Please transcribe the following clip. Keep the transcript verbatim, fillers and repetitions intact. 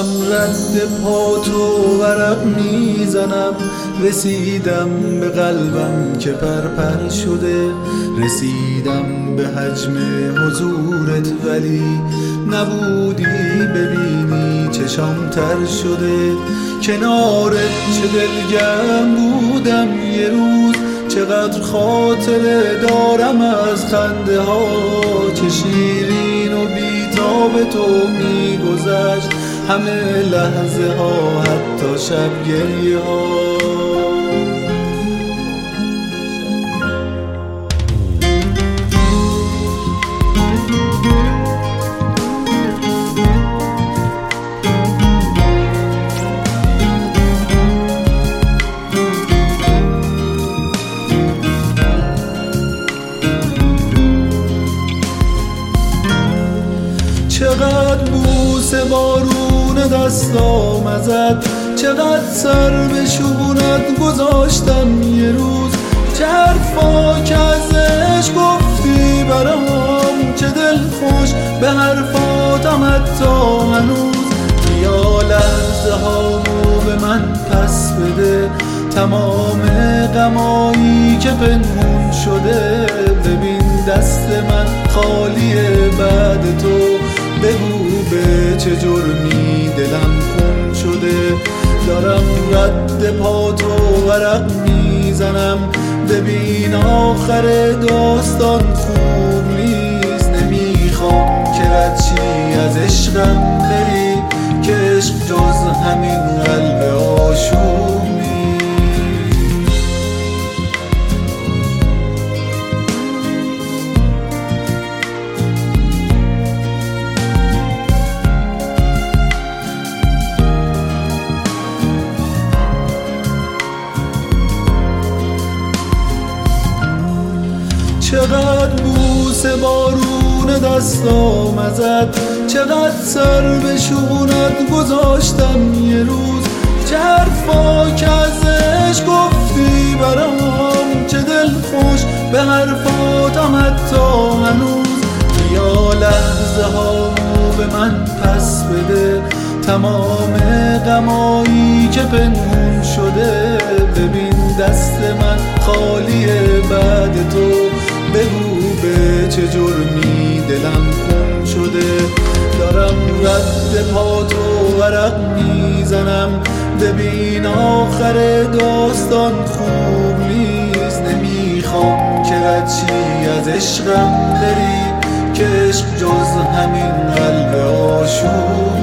رد پا تو ورق میزنم، رسیدم به قلبم که پرپر شده، رسیدم به حجم حضورت ولی نبودی ببینی چشام تر شده. کنارت چه دلگرم بودم یه روز، چقدر خاطره دارم از خنده ها، چه شیرین و بی‌تاب تو میگذشت همه لحظه ها، حتی شب گریه ها. چقدر بوسه بارون دستام ازت، چقدر سر به شونت گذاشتم یه روز، چه حرفا که ازش گفتی برام، چه دل خوش به حرفاتم حتی هنوز. بیا لحظه هامو به من پس بده، تمام غمایی که پنهون شده، ببین دست من خالیه بعد تو، بگو به چه جرمی دلم خون شده. دارم رد پا تو ورق میزنم، ببین آخر داستان خوب نیست، نمیخوام که رد چی از عشقم بری، که عشق جز همین قلب آشوب نیست. چقدر بوسه بارون دستام ازت، چقدر سر به شونت گذاشتم یه روز، چه حرفا که ازش گفتی برام، چه دل خوش به حرفاتم حتی هنوز. بیا لحظه هامو به من پس بده، تمام غمایی که پنهون شده، ببین دست من خالیه بعد تو، بگو به چه جرمی دلم خون شده. دارم رد پا تو ورق میزنم، ببین آخر داستان خوب نیست، نمیخوام که رد چی از عشقم بری، که عشق جز همین قلب آشوب